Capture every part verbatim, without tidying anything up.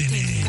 Atene.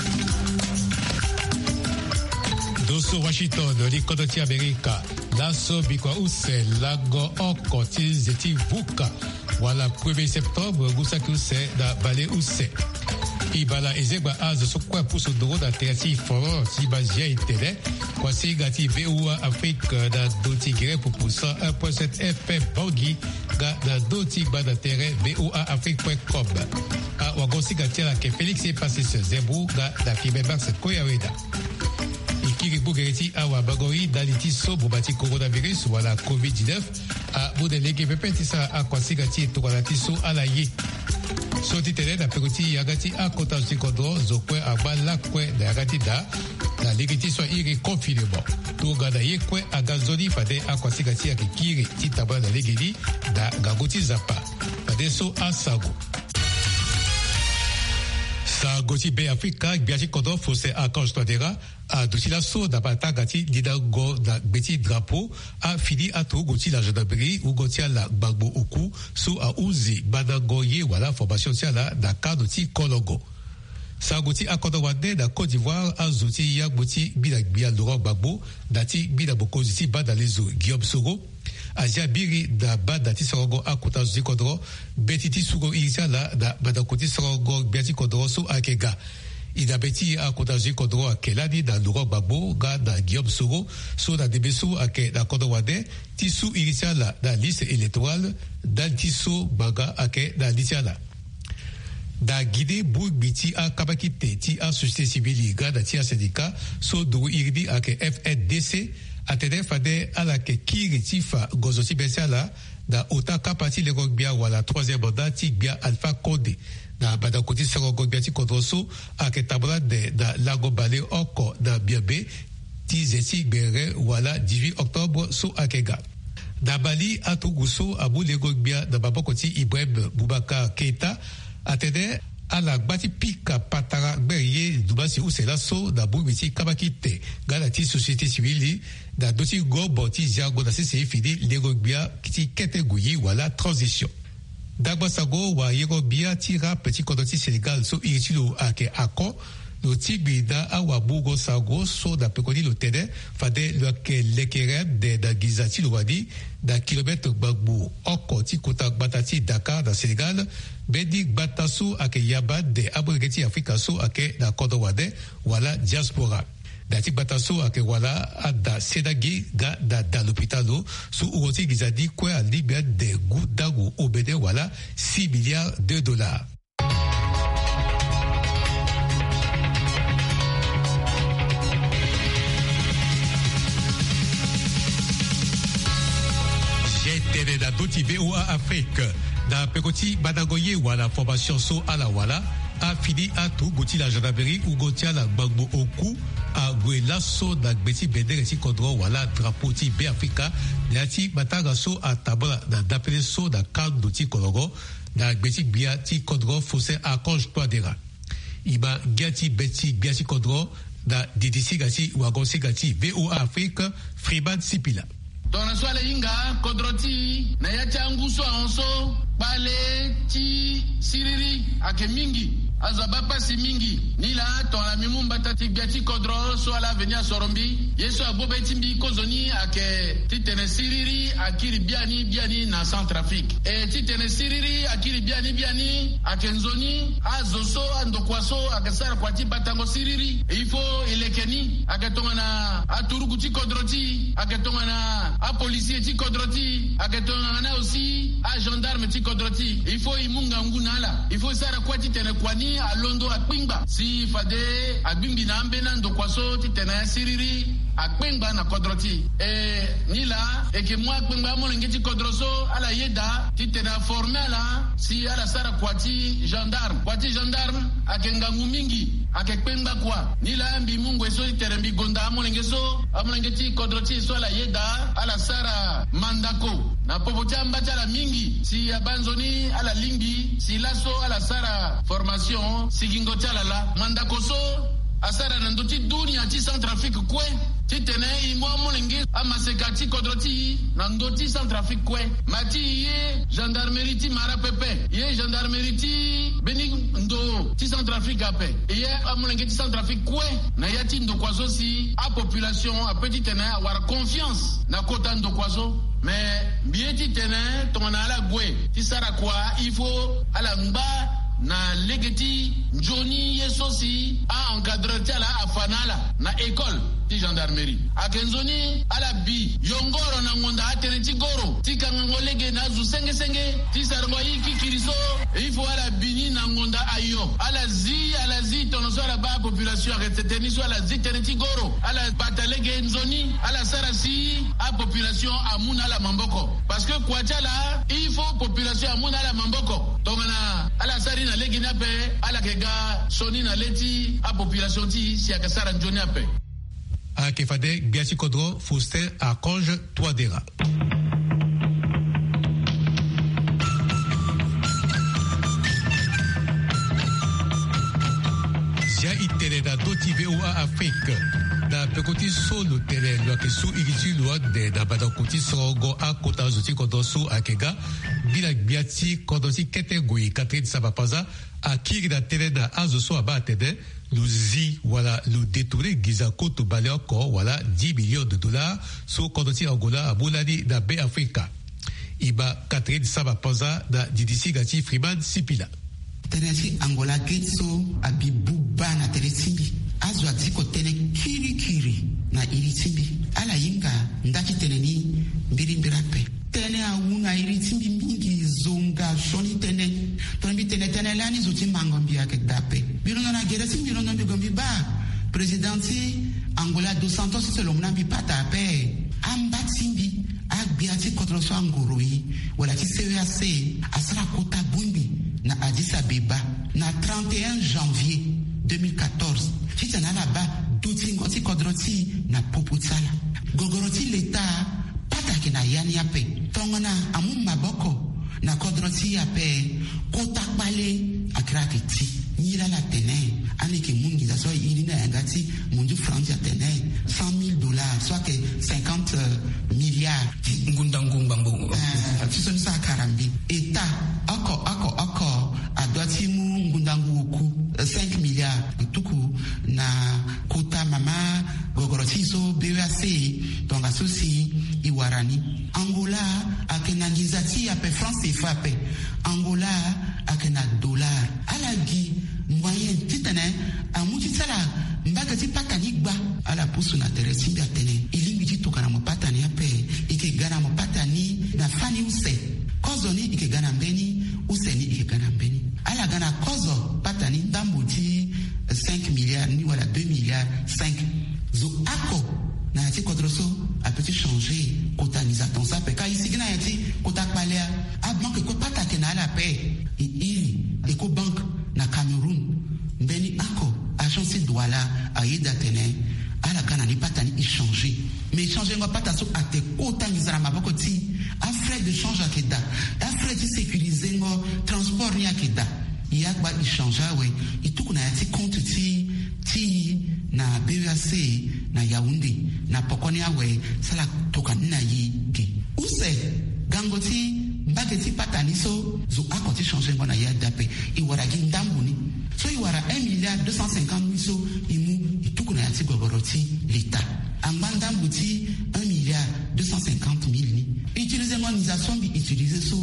Doso Washington, Likototi Amerika, Lasso Bikwa Use, Lago Oko, Tizeti Vuka, Wala premier septembre, Gusaki Use, da Bale Use. Ibala Ezegba Az, Sokwa Pousso Doro, da Teati Foro, Tibazia Itele, Kwasi Gati V O A Afrique, da Doti Gire pour Poussa, un virgule sept F M Bogi, da Doti Bada Terre, V O A Afrique point com. A Wagosi Gati la ke Félix et passé ce Zebou, da Fibebax Koyaweda. Ikiribu Gereti Awa Bagori, Daliti So, Bobati Coronavirus, wala covid dix-neuf, a Boudelege Pepetisa, a Kwasi Gati, Tokalati So, Alaye. Soti tele da peruti yagati a kota zikodro zokwe aba lakwe da yagati da na ligiti so iri confinement to gada yekwe agazoli fade akwasigati ya kikiri titaba da legeli da gaguti zapa fade so asago sa goti be Afrika biachi kodo fose akanj twadera a dotila so da bata gati dida go da beti drapeau a fidi ato goti la gendarmerie ou goti la bagbo oku so a uzi bada goye wala formation tia la da kadoti kologo sa goti akodo wade da Côte d'Ivoire a zoti ya goti bida bia Laurent Gbagbo dati bida boko ziti bada lezo Guillaume Soro Asia biri da bada ti sorogo akuta zoti kodro betiti sugo irisia la da bada koti sorogo biati kodro so akega ida beti akuta zoti kodro akeladi da Laurent Gbagbo ga da Guillaume Soro so da debeso ake da kodro wade ti su irisia la da liste électorale da tiso baga ake da lisia la da guide bou biti a kabakite ti a société civile ga da ti a syndicat so do irdi ake F N D C atede fade ala ke kiri tifa gozoti besiala da otaka parti le rogbia wala troisième mandat ti bia Alpha Condé da bada koti sero rogbia ti kodroso ake tabra de da lago bale oko da biabe ti zeti bere wala dix-huit octobre so akega da bali atuguso abu le rogbia da babokoti Ibrahim Boubacar Keita atede ala gbati pika patara gbeye dubasi usela so da bubiti kabakite galati société civile da doti gobo ti ziago da sisi fidi legogbia kiti kete guyi wala transition dagbasago wa yerobia tira petit kodoti Sénégal so iritilo ake ako no tibi da awa bugo sago so da pekoni lo tede fade lo ke lekereb de da gizati lo wadi da kilomètre bagbu oko ti kota batati Dakar da Sénégal bedi batasu ake yaba de abrigeti Afrika so ake da kodowade wala diaspora da ti batasu ake wala ada sedagi ga da da l'hôpitalo su uroti gizadi kwe a Libya de gudagu obede wala six milliards de dollars. Da doti V O A Afrique da pekoti badagoye wala formation so ala wala a fini a tout goti la gendarmerie ou goti la bagbo oku a gwela so da gbeti bedere ti kodro wala drapeau ti be Afrika yati bataga so a tabra da dapele so da carte doti kologo da gbeti bia ti kodro fose a konj toadera iba gati beti bia ti kodro da didisi gati wagonsi gati V O A Afrique Friban Sipila Dona swale inga kodroti na ya changu so onso bale ti siriri ake mingi azabapa si mingi nila tona mimumba tati biati kodro so ala venia sorombi yeso abobe timbi kozoni ake titene siriri akiri biani biani na Centrafrique e titene siriri akiri biani biani ake nzoni azoso andokwaso ake sara kwati batango siriri ifo ilekeni ake tongana aturuku ti kodroti ake tongana a policier ti kodroti ake tongana aussi a gendarme ti kodroti ifo imunga ngunala ifo sara kwati tene kwani alondo akpingba si fade agbimbi na ambena ndokwaso titena siriri akpingba na kodroti e nila eke mwa akpingba molengeti kodroso ala yeda titena formela si ala sara kwati gendarme kwati gendarme akengangu mingi akekpengba kwa nila mbi mungu eso titerembi gonda molengeso amolengeti kodroti so ala yeda ala sara mandako na popoti ambata mingi si abanzoni ala lingi si laso ala sara formation sigingo chalala mandakoso asara na ndoti dunia ti Centrafrique kwe titene imo molingi amasekati kodroti nandoti Centrafrique kwe mati ye gendarmerie ti mara pepe ye gendarmerie ti beni ndo ti Centrafrique ape ye amolingi ti Centrafrique kwe na yati ndo kwazo si a population a petit tene avoir confiance na kota ndo kwazo mais bien ti tene tongana ala gwe ti sara kwa il faut ala mba na legeti Johnny Yesosi a encadré la afanala na école ti gendarmerie akenzoni ala bi yongoro na ngonda atereti goro ti kangolege na zu senge senge ti sarwa iki kiriso il faut ala bini na ngonda ayo ala zi ala zi tono so ala ba population reteteni so ala zi tereti goro ala batalege nzoni ala sarasi a population amuna la mamboko parce que kwa chala il faut population amuna la mamboko tongana ala sari na legi na pe ala kega soni na leti a population ti si akasara njoni ape a Kefade Biasi Kodro Faustin Archange Touadéra. Zia itele da doti V O A Afrique da pekoti solo tele lo ke su igiti lo de da bada koti sogo a kota zoti kodo su akega bila biati kodo si kete goi katri sabapaza a kiri da tele da azo so abatede Luzi, voilà, le détourné Gizakoto Baleoko, voilà, dix millions de dollars, sur Kodoti Angola, à Bouladi, da B Africa. Iba Catherine Sabapoza, da Didisi Gati Freeman Sipila. Tenesi Angola Getso, Abibuba na Teresimbi, Azwa Ziko Tene Kiri Kiri, na Iritimbi, Ala Yinga, Ndaki Teneni, Mbirimbirape. Tene Auna Iritimbi Mingi, Zonga, Shoni Tene, Tonbi Tene Tene Lani Zuti Mangombi Akdape. Birono na Gerasi, Birono Bigombi Ba, Presidenti Angola dos Santos, Selomna Bipata Pe, Ambatsimbi, Agbiati Kotroso Angoroi, Wala Ti C E A C, Asra Kota Bumbi, na Addis Abeba, na trente et un janvier deux mille quatorze. Chitana là-bas, Douti Ngoti Kodroti, na Poputsala. Gogoroti l'État, Patake na Yani Ape, Tongona Amum Maboko, na Kodroti Ape, Kotak Bale, Akrakiti. Nira la tene, aneke mungi da soit irina engati, mundu francs ya tene, cent mille dollars, soit que cinquante milliards. Ngundangung bambu. Tu son sa karambi. Eta, ako, ako, ako, adwati mu ngundangu oku, cinq milliards, tuku, na kota mama, gogoroti so, B E A C, donc associ, iwarani. Angola, akenangizati ape France C F A pe. Angola, akena dollar. Alagi, moyen titane amuti sala mbaga ti patani gba ala pusu na teresi mbi atene ilimbi ti tokana mo patani ape ike gana mo patani na fani use kozo ni ike gana mbeni use ni ike gana mbeni ala gana kozo patani ndambo ti cinq milliards ni wala deux milliards cinq zo ako na ti kodroso a petit changer cotanisaton ça pe ka isigna yati kota palea a banque ko patake na ala pe i iri eko bank na Cameroun mbeni ako agence douala aida tene ala kana ni patani échanger mais échanger ngo pata so ate kota ngizana maboko ti a frais de change akeda a frais de sécuriser ngo transport ni akeda ya ba échanger we ituku na yati compte ti ti na B E A C na Yaoundé na pokoni awe sala toka na yi ge use gangoti mbageti patani so zo akoti changer ngona ya dape iwara gindambuni so iwara un milliard deux cent cinquante mille so imu ituku na yati gogoroti l'État ambandambuti un milliard deux cent cinquante mille ni utiliser monisation bi utiliser so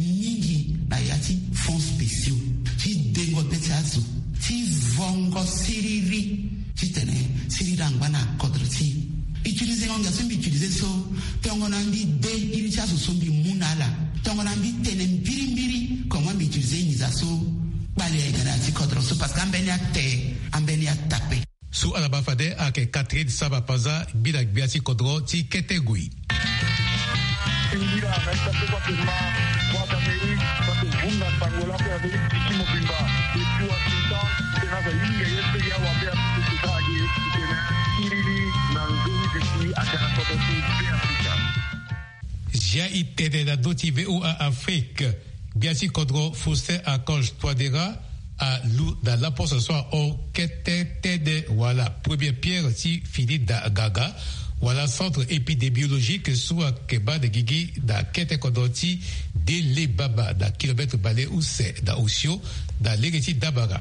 mingi na yati fonds spéciaux ti dengo petsazo ti vongo siriri ti tene sirirangwana kodroti utiliser nganga sombi utiliser so tongona ndi de iricha so sombi munala tongona mbi tene mbiri mbiri comment mbi utiliser niza so bale gana ti kodroso parce qu'ambeni ate ambeni atape su alabafade ake Catherine Sabapaza bila biasi kodro ti ketegui Mira, esta copa que más guata me cuando bunga pangola pe ade kimo bimba e tu asita tena da linga yeste ya wa pe ade tsaje tena iriri nanzuni de akana kodoti pe Afrika Jia itede da doti V O A Afrique biasi kodro Faustin Archange Touadéra a lu da la posa so o kete tede wala première pierre ti fini da gaga wala centre épidémiologique soit keba de gigi da kete kodoti de le baba da kilomètre balé ou c'est da osio da legeti dabara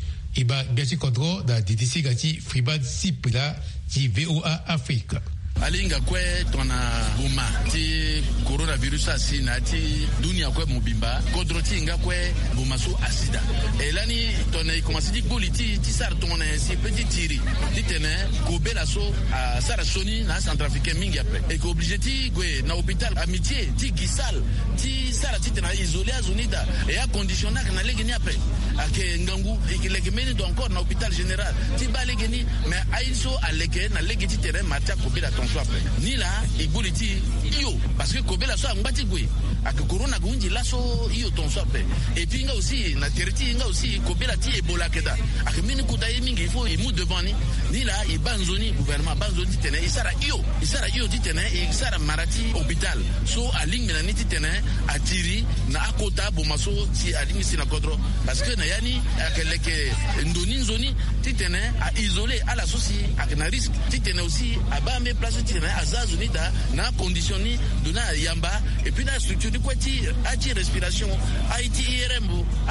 iba biasi kodro da ditisi gati fribad sipila ti V O A Afrique alinga kwe tona buma ti coronavirus asina ti dunia kwe mobimba kodroti nga kwe buma so asida elani tona commencé di boliti ti sar tona si petit tiri ti tene ko bela so a sara soni na centrafricain mingi après et ko obligé ti gwe na hôpital amitié ti gisal ti sara ti tena isolé à zonida et a conditionné na legeni après ake ngangu et lege meni do encore na hôpital général ti ba legeni mais aiso aleke na legeti terrain matia ko bela ni la igboliti iyo parce que kobela so ngati gwe ak corona gunji laso iyo ton sope et puis nga aussi na teriti nga aussi kobela ti ebola keda ak mini kuta mingi fo imu devant ni ni la i banzoni gouvernement banzoni tene isara iyo isara iyo tene isara marati hôpital so aling na ni tene atiri na akota bomaso ti aling sina kodro parce que na yani ak leke ndoni nzoni tene a isolé à la souci ak na risque tene aussi aba me place tene azazu ni da na conditionni de na yamba et puis la structure de quoi ti ati respiration it I R M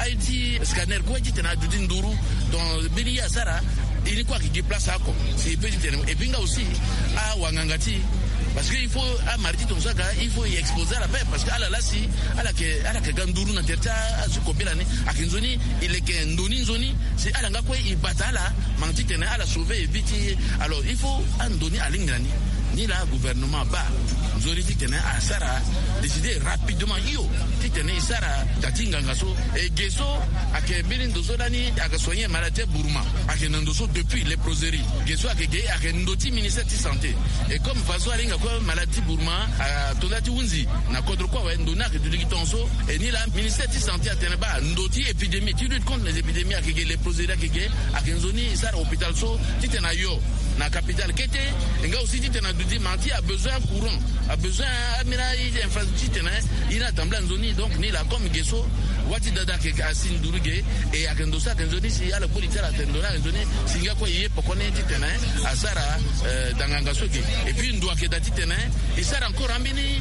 it scanner quoi ti tene du nduru dans bilia sara il quoi qui place à quoi c'est petit et puis là aussi à wangangati parce qu'il faut à mardi ton saga il faut y exposer la paix parce que à la si à la que à la que ganduru na terta su kopelani akinzoni il est que ndoni nzoni c'est à la ngakwe il batala manti tene à la sauver vite alors il faut andoni à l'ingrani ni la gouvernement ba nzori tene à sara décider rapidement yo tene sara tatinga ngaso et geso ake bilin dozodani aka soigner maladie buruma ake nandoso depuis les proseries geso ake ge ake ndoti ministère de santé et comme faso alinga ko maladie buruma tolati unzi na kodro kwa we ndona ke duliki tonso et ni la ministère de santé atene ba ndoti épidémie tu lutte contre les épidémies ake les proseries ake ge ake nzoni sara hôpital so titena yo na capitale kete nga aussi titena dudi manti a besoin courant a besoin amina infrastructure il a tamblé en zone donc ni la comme geso wati dada ke asin duruge et akendo sa kenzoni si ala politique la tendona zone singa ko yé pokone titena asara danganga soki et puis ndo akeda titena et ça encore ambini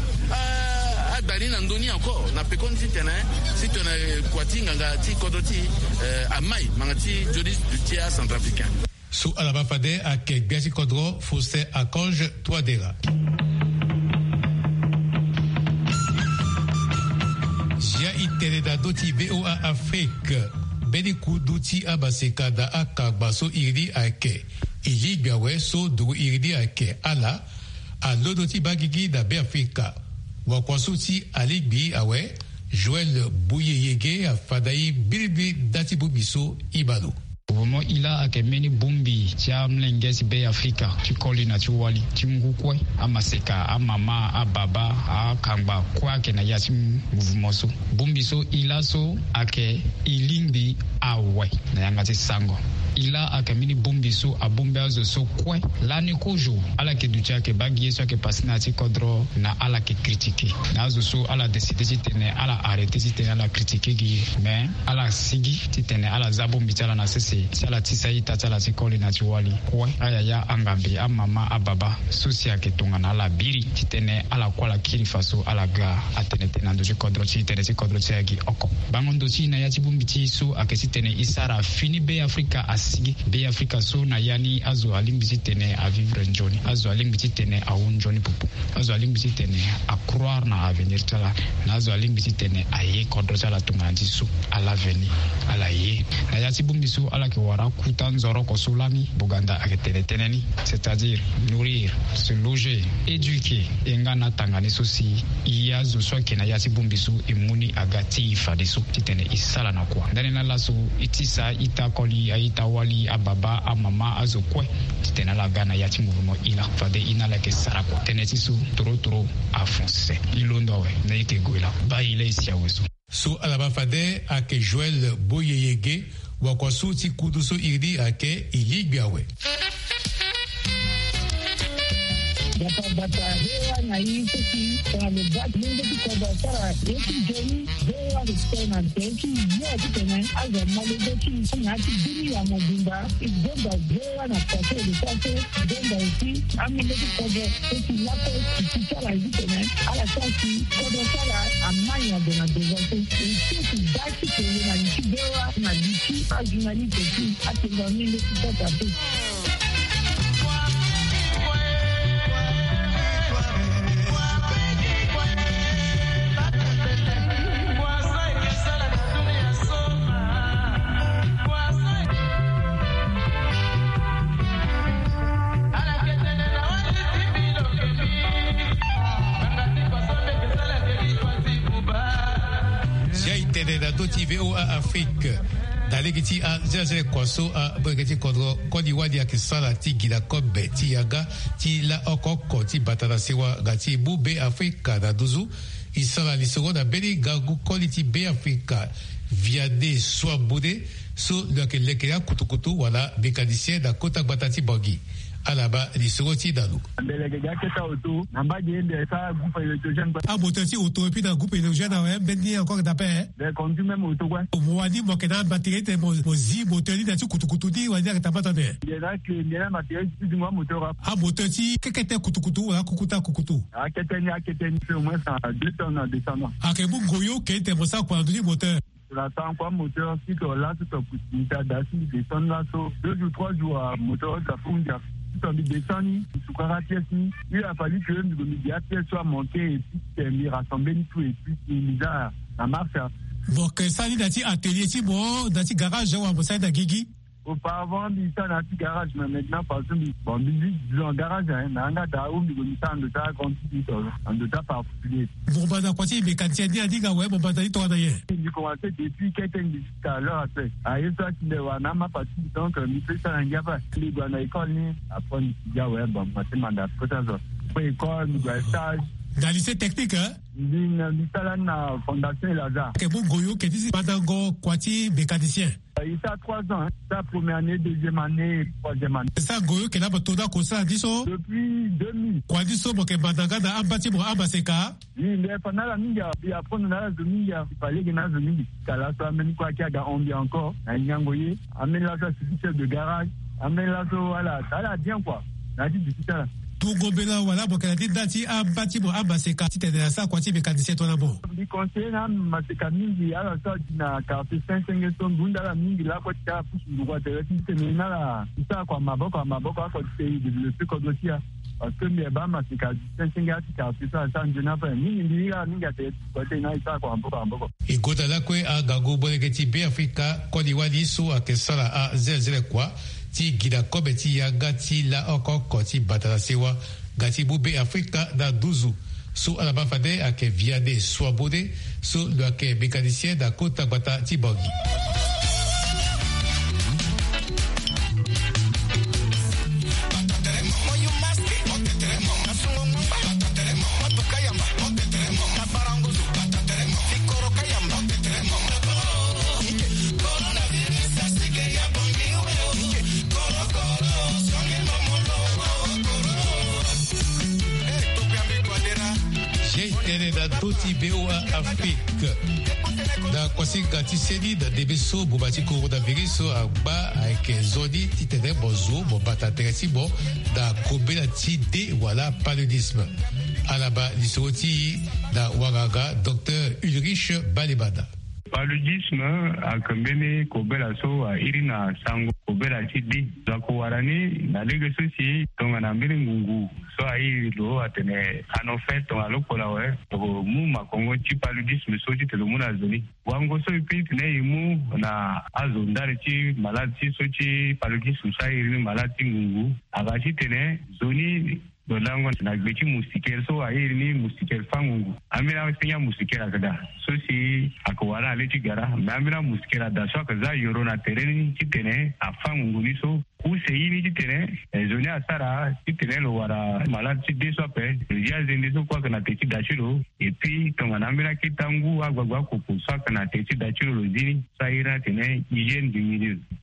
a dali na ndoni encore na pekon titena si tona kwatinga ngati kodoti amai mangati jodis du tia centrafricain sous Alabafade à Kegasi Kodro, Fossé à Conge, Toadera. Jia Itereda Doti V O A Afrique, Benikou Douti Abaseka da Akagbaso Iridi Ake, Ili Biawe So Dou Iridi Ake, Ala, à l'Odoti Bagigi da Beafrika, Wakwasuti Aligbi Awe, Joël Bouyeyege à Fadaï Bilbi Datibubiso Ibalo. Vraiment, il a que many bumbi, tiam lenges be Africa, tu colli na tu wali, tu ngukwe, a maseka, a mama, a baba, a kamba, quoi que na yasim mouvement so. Bumbi so, il a so, a que ilimbi, a we, na yangati sango. Il a a mini bumbi so, a bumbi azo so kwe, l'année kojo, a la que du tia que baguier so que passe na ti kodro, na a la que critiquer. Na azo so, a la décider si tene, a la arrêter si tene, a la critiquer gi, mais a la sigi, si tene, a la zabumbi tia la na sese. Sala tisai tata la sikoli na chiwali kwe aya ya angambi a mama a baba susia ke tungana ala biri titene ala kwala kiri faso ala ga atene tena ndo kodro chi tene si kodro chi oko bangondo chi na ya chibumbi chi su akesi tene isara fini be Africa asigi be Africa so na yani azo alimbi chi tene a vivre njoni azo alimbi chi tene a unjoni pupu azo alimbi chi tene a croire na avenir tala na azo alimbi chi tene a ye kodro chala tungana chi su ala veni ala ye na ya chibumbi su ala ke wara kutan zoro ko sulani buganda aketene teneni c'est-à-dire nourrir se loger éduquer engana tangani sosi iya zo so kena yasi bumbisu imuni agati fadisu titene isala na kwa ndani na laso itisa itakoli aita wali ababa amama azokwe titene la gana yati mouvement ila fade ina la ke sara kwa tenetisu toro toro a foncer ilondo we na ike goila ba ile isia weso so Alabafade à que Joël Boyeyege Wakwasuti Kuduso Irdi Ake Ili Biawe. bata bata hewa na hii sisi kwa lebaki mungu tukoba sara yeki jeni hewa ristona teki yote tena aza malebeki na kidini ya mobimba igomba hewa na pase de pase gomba usi amile tukoba teki lapo kichara hizi tena ala sasi kodo sara amanya dona devante teki daki tena na kibewa na diki ajunani teki atenga mile tukoba teki. V O A Afrique dalekiti a zazele kwaso a bregeti kodro kodi wadi a kisala ti gila kobe ti yaga ti la okoko ti batata sewa gati bu be Afrika da duzu isala lisoro da beli gagu kodi ti be Afrika via de soa bude so lake lekea kutukutu wala bekadisye da kota batati bogi alaba lisoro ti dalu a botati auto epi da groupe électrogène a bendi encore d'appel de conduit même auto quoi mo wadi mo kena batterie te mo zi boteli da ti kutukutu di wadi ka tabata de il y a que il y a matériel du moi moteur a botati kekete kutukutu wala kukuta kukutu a keteni a keteni au moins deux tonnes de tonnes a ke bu goyo ke te mo sa kwa du moteur la temps quoi moteur si que là tout a coûté da si des tonnes là so deux ou trois jours moteur ça fonde dans les descendus, il a fallu que le médiateur soit monté et puis rassembler tout et puis il a la marche. Donc ça dit dans atelier si bon dans le garage ou en salle Gigi. Auparavant il était dans le garage mais maintenant parce que bon disons garage hein nanga da où il y a de ta quantité en de ta particulier. Bon bah dans quoi c'est mécanicien dit dit ouais bon bah dit toi d'ailleurs. Il commençait depuis quelques minutes à l'heure après. À ça qui ne va n'a pas parti donc il fait ça en Java. Les gars à l'école ni après il y a ouais bon mathématiques peut-être ça. Pour école nous doit stage. Dans le lycée technique hein. Ni ni ça la fondation Lazare. Que bon goyo que dit Madango Kwati mécanicien. Il a trois ans, sa première année, deuxième année, troisième année. Ça goyo que là batoda ko ça dit so. Depuis deux mille. Kwa dit so bo ke Madanga da ambati bo ambaseka. Oui, mais pendant la minga, puis après on a la minga, il fallait que na minga. Kala so ameni kwa kia ga ombi encore, na nyangoye, ameni la so chef de garage, ameni la so voilà, ça la bien quoi. Na dit du ça. Tout gobela wala bo kana dit dati ambati bo ambaseka ti te na sa kwa ti mécanicien to na bo. Di conseil na maseka mingi ala so na carte cinq cinq son bunda la mingi la kwa ta pushi ngwa te ti te na la isa kwa maboko maboko kwa te développer ko dosia parce que me ba maseka cinq cinq ati carte ça ça njena pa mingi ndiga mingi te kwa te na isa kwa maboko maboko. E gota la kwe a gago boneketi be Afrika ko di wadi so a kesala a zezele kwa ti gida kobe ti ya gati la okoko ti batala sewa gati bube Afrika da duzu so alaba fade ake viade swabode so lo ake mécanicien da kota bata ti bogi. Toti B O A Afrique da kwasi gati sedi da debeso bo bati coronavirus a ba avec zodi titene bozo bo bata teresi bo da kobela ti de wala paludisme alaba lisoti da wagaga docteur Ulrich Balebada. Paludisme a kambene kobela so a irina sango kobela ti di za ko warani na lege sosi tonga na mbiri ngungu so ai lo atene ano fait on alo kola we to mu makongo ti paludisme so ti telo muna zoni wango so ipit ne mu na azo ndare ti maladi so ti paludisme sa irini maladi ngungu aga ti tene zoni do lango na gbechi musiker so airi ni musiker fangungu amira senya musiker akada so si akwara aleti gara amira musiker da so kaza yoro na tereni kitene afangungu ni so use yini kitene zoni asara kitene lo wara malati de so pe ya zende so kwa kana teti dachiro et puis to manamira kitangu agwagwa ko so kana teti dachiro zini saira tene hygiene du milieu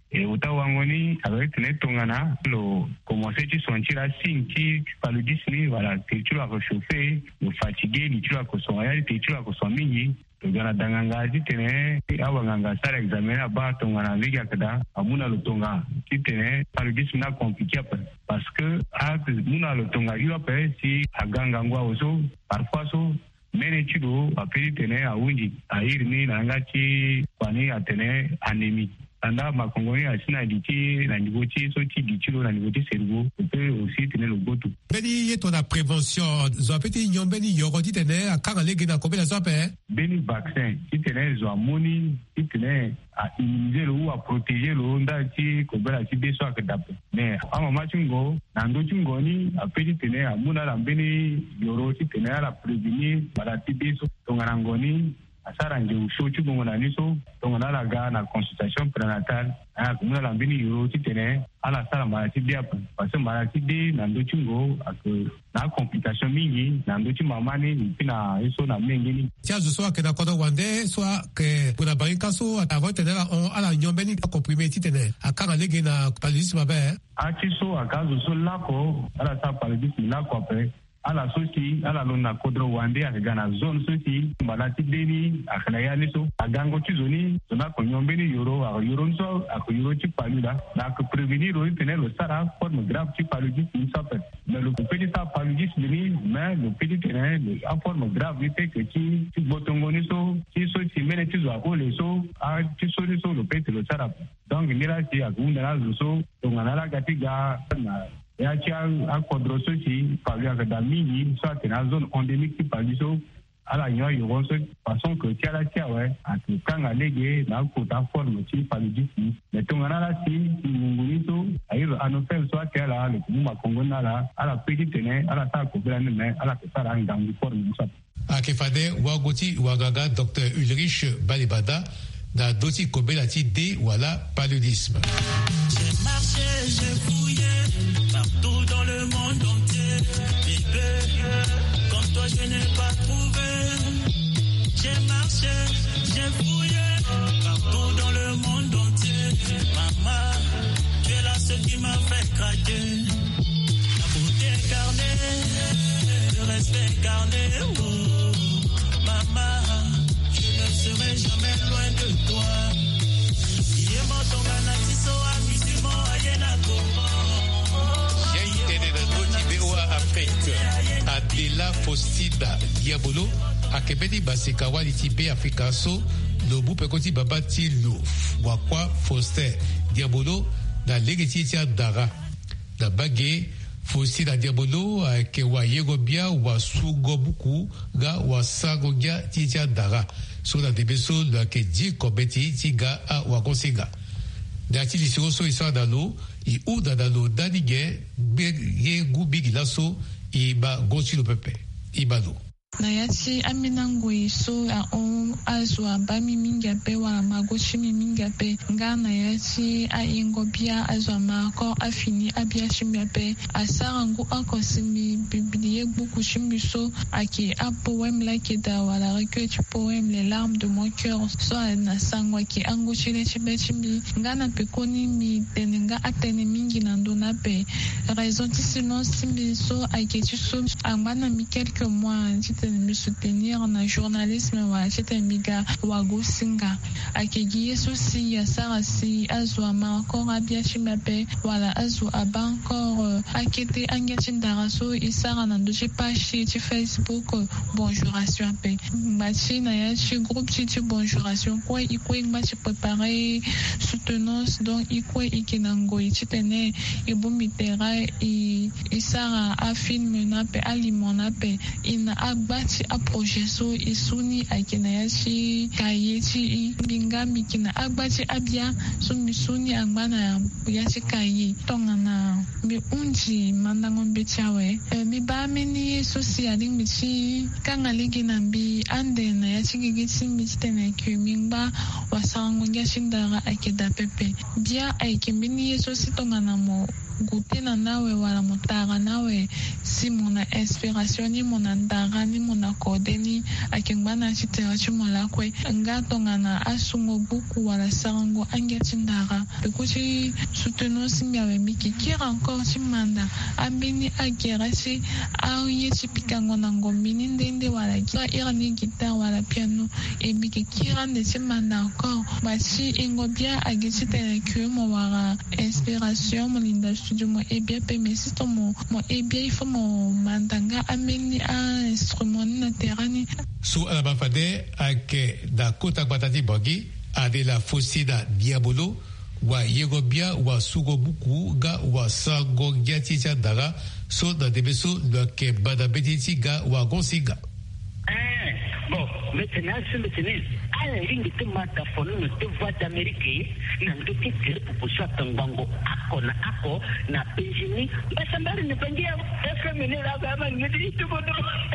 et utawangoni avec netongana lo commencer tu sentir la signe qui paludisme voilà tu vas réchauffer le fatigué tu vas que son réalité tu vas que son mini tongana danganga titene awanganga sara examiner ba tongana liga kada amuna lo tonga titene paludisme na compliqué parce que a muna lo tonga yo pe si aganga ngwa oso parfois so mene chido apeli tene awunji airni nangati kwani atene anémie anda makongoni asina diti na nivoti so ti ditilo na nivoti cerveau peut aussi tenir le goto beni yeto na prévention zo peti nyombeni yorodi tene akanga lege na kobela zo pe beni vaccin ti tene zo amoni ti tene a immuniser le ou a protéger le onda ti kobela ti beso akadap mais a mama chingo na ndo chingo ni apeti tene amuna la beni yoro ti tene la prévenir maladie beso tongana ngoni asara nje ushochu bongo na niso tongana la ga na consultation prénatale a kumuna la mbini yoro titene ala sala marati dia parce que marati de na ndo chingo ak na complication mingi na ndo chi mama ni pina iso na mengi ni tia zo so ke na kodo wande so ke puna banka so avant tenera on ala nyombeni ka comprimé titene akanga lege na paludisme ba a ti so akazo so lako ala sa paludisme lako après ala sosi ala lona kodro wande akagana zone sosi malati deni akana yani so agango tizoni zona ko nyombeni yoro a yoro so ako yoro ti palula na ko prévenir o tenir le sara forme grave ti paludisme ça peut mais le petit ça paludisme ni mais le petit tenir en forme grave il fait que ti ti botongoni so ti so ti mene ti zo ko le so a ti so ni so le petit le sara donc nira ti akunda na so donc anala gatiga na ya ci a kodroso ci palu akada mingi soit na zone endémique ci palu so ala nyo yo so façon que ci ala ci ouais a kanga lege na ko ta forme ci palu disi mais to ngana la ci nguni so ayo anofel so akela le kuma kongo na la ala petite ne ala ta ko bela ne ala ko sara ngangu forme so akefade wagoti wagaga docteur Ulrich Balibada da doti kobela ti de wala paludisme. J'ai marché, j'ai fouillé partout dans le monde entier, bébé, comme toi je n'ai pas trouvé. J'ai marché, j'ai fouillé partout dans le monde entier. Maman, tu es la seule qui m'a fait craquer. La beauté incarnée, le respect incarné. Oh, maman, je ne serai jamais loin de toi. Adela Fostida Diabolo akebedi baseka wali ti be Afrika so lobu pekoti baba ti lo wakwa Foster Diabolo na legeti ti dara na bage Fostida Diabolo ke wa yego bia wa sugo buku ga wa sago gia ti ti dara so na debeso la ke di kobeti ti ga a wa konsiga da ti lisiro so isa dalo i u dadalo danige be ye gubi laso iba gosi lo pepe ibalo na yati aminangwe so a on azwa bami minga pe wala magoshi minga pe ngana yati a ingobia azwa mako afini abia shimya pe asarangu akosimi bibliye buku shimbiso aki a poème la ki da wala recueil du poème les larmes de mon cœur so na sangwa ki angu chile chibe chimbi ngana pe koni mi tenenga atene mingi nandona pe raison ti silence simbi so aki tu so angana mi quelques mois me soutenir na journalisme wa chete miga wa gosinga akegi yeso si ya sarasi azwa ma encore abia chimape wala azwa aba encore akete angeti ndaraso isara na doje page ti Facebook bonjouration pe machi na ya chi groupe ti bonjouration quoi ikwe machi préparer soutenance donc ikwe ikinango itene ibumitera i isara a film na pe alimona pe ina agbati a projet so isuni akina yashi kayechi bingami kina agbati abia so misuni agbana yashi kaye tongana mi unji mandango bechawe mi ba meni social michi kanga ligi nambi ande na yashi gigisi mitene kumingba wasango yashindara akida pepe bia aikimini yeso sitongana mo gutena nawe wala mutara nawe si mona inspiration ni mona ndara ni mona kode ni akengana chitera chimola kwe ngatonga na asungo buku wala sarango angia chindara bekuchi soutenu simbiawe miki kira encore chimanda abini agera si auye chipikango na ngombini ndende wala kira ira ni guitar wala piano e miki kira ne chimanda encore basi ingobia agechitera kumo wala inspiration mo linda studio mo ebia pe mesito mo mo ebia ifo mo mandanga ameni a instrument na terani su alabafade ake da kota batati bogi ade la fosida diabolo wa yegobia wa sugo buku ga wa sago gyati cha daga so da debeso le ke bada betiti ga wa gonsiga eh bon maintenant c'est maintenant ala ringi tumata fono te voix d'Amérique na ndoki tere pupusa tangango ako na ako na penjini basambari ne pengia F M ne la gama ne dit tout bon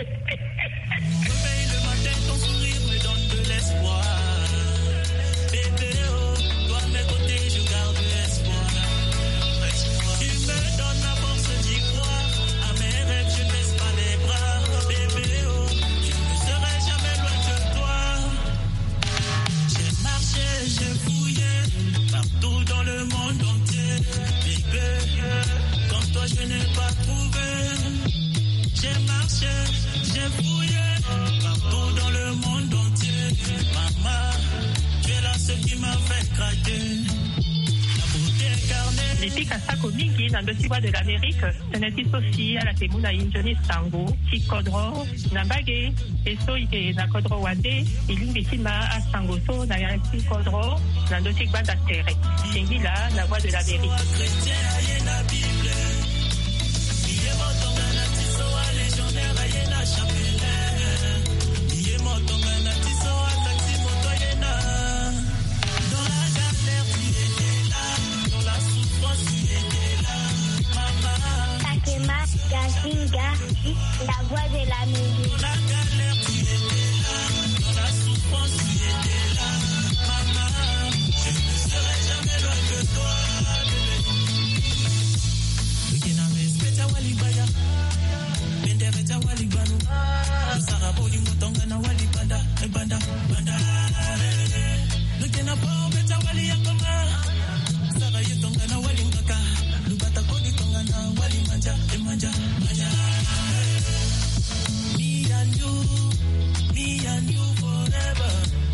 le matin ton sourire me donne de l'espoir bébé oh toi à mes côtés je garde espoir tu me donnes la force d'y croire à mes rêves je ne baisse pas les bras bébé oh je ne serai jamais loin de toi j'ai marché j'ai fouillé partout dans le monde entier bébé comme toi je n'ai pas trouvé j'ai marché j'ai fouillé partout dans le monde entier maman tu es la seule qui m'a fait craquer la beauté incarnée Nipika sako mingi na ndosiwa de l'Amérique senetisosi ala temuna injoni sango tikodro na mbage eso ike na kodro wande ilingisima a sango so na ya tikodro na ndosikwa da terre singila la voix de l'Amérique Gazinga, la voix de l'Amérique. Dans la galère, tu étais là. Dans la souffrance, tu étais là. Maman, je ne serai jamais loin de toi, bébé. Lukina respecta walibaya. Bendereta walibanu. Usaraboli mutongana walibanda. Banda, banda. Lukina pobeta waliyakoma. Saraye tongana walingaka. Lubata kodi tongana walimanja. Manja, manja. Me and you, me and you forever.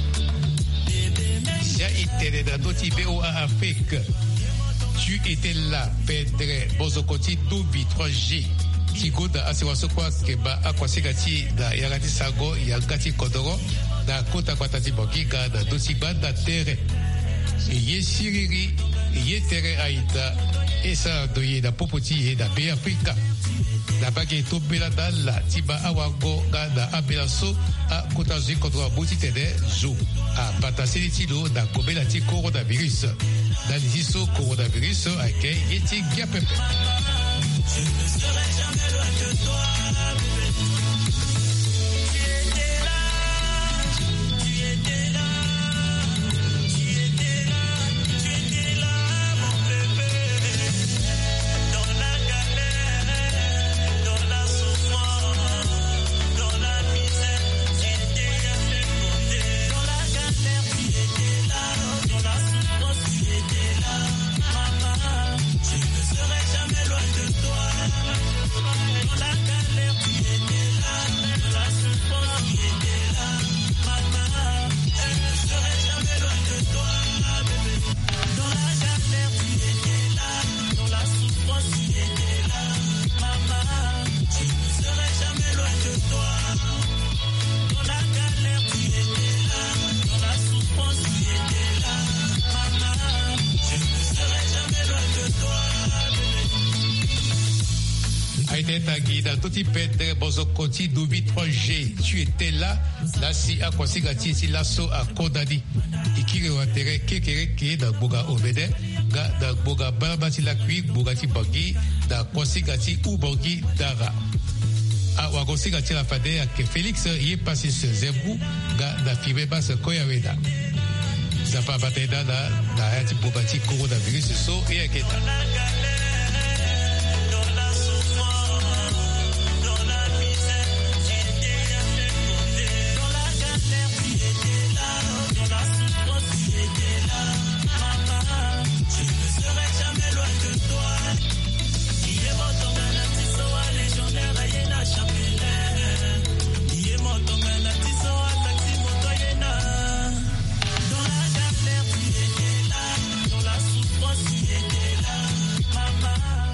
Ya itere da doti B O A Afrique. Tu étais là, Pedre Bozokoti Dubi trois G. Tigo da asiwaso kwa keba akwasigati da yagati sago yagati kodoro da kota kwatati bogiga da doti banda tere. Ye siriri, ye tere aida. Esa doye da popoti da be Afrika. Da bage to bela da la tiba awago ga da abela so a kotazi kodwa buti tede zo a bataseli tilo da kobela ti coronavirus da liso coronavirus a ke yeti gapepe. Je ne serai jamais loin de toi, bébé. Tu étais là, tu étais là, tu étais là, tu étais là, mon bébé. Dans la galère, dans la souffrance, dans la misère, tu étais à mes côtés. Dans la galère, tu étais là, dans la souffrance, tu étais là, maman. Je ne serai jamais loin de toi. Dans la galère, tu étais là, dans la souffrance, tu étais là, maman. Je ne serai jamais loin de toi, bébé. Dans la galère, tu étais là, dans la souffrance, tu étais là, maman. Je ne serai jamais loin de toi. Dans la galère, tu étais là, dans la souffrance, tu étais là, maman. Je ne serai jamais loin de toi, bébé. Aïté Tagida, Toti Pedre, Bozokoti, Dubi trois G. Tu étais là, là si à Kwasigati, si lasso à Kodadi. Ikire Watere, Kekereke, da Boga Obede, ga da Boga Barabati la Kui, Bogati Bogi, da Kwasigati ou Bogi Dara. A Wagosigati la Fade, que Félix y est passé ce Zebou, ga da Fibeba se Koyaweda. Zapa Bateda, da Hati Bogati, Coronavirus, so et Akeda.